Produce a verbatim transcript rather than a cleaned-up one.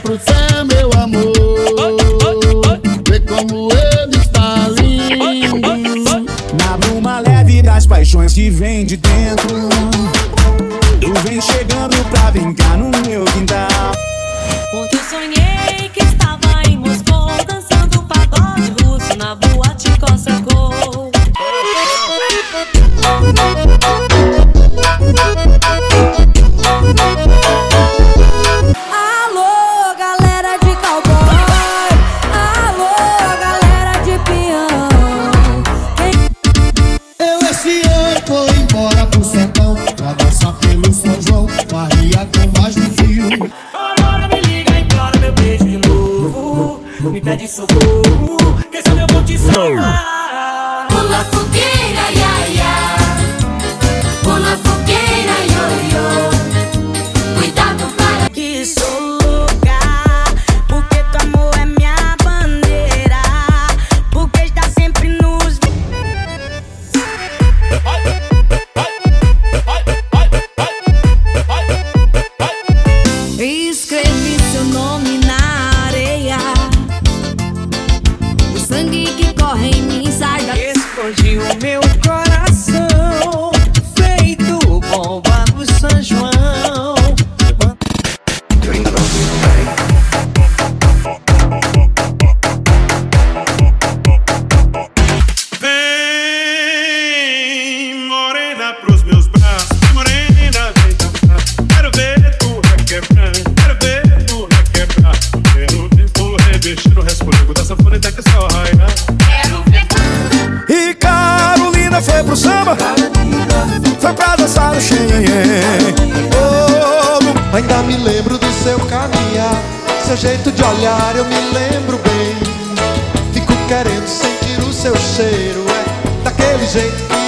pro céu, meu amor. Vê como ele está lindo. Na bruma leve das paixões que vem de dentro, tu vem chegando pra brincar no meu quintal. Ontem eu sonhei que estava em Moscou, dançando pagode russo na boate Kossakov. Alô, galera de cowboy. Alô, galera de peão. Eu esse ano vou embora pro sertão pra dançar pelo São João, Bahia com mais de fio. Agora me liga e implora meu beijo de novo. Me pede socorro, que esse eu vou te salvar. Pula fogueira, ia, ia. Pula fogueira, io, io. Cuidado para Que sou louca, porque tu amor é minha bandeira, porque está sempre nos. escrevi seu nome na areia. O sangue que corre em mim sai da... Escondi o meu coração, feito bomba do São João. Vem, morena, pros meus braços. Morena, vem dançar. Quero ver tu requebrar. Quero ver tu requebrar. Quero ver tu revestir o resfolego da sanfoneta que só raia. E Carolina foi pro samba, foi pra dançar no xenhenhen. Oh, ainda me lembro do seu caminhar, seu jeito de olhar eu me lembro bem. Fico querendo sentir o seu cheiro, é daquele jeito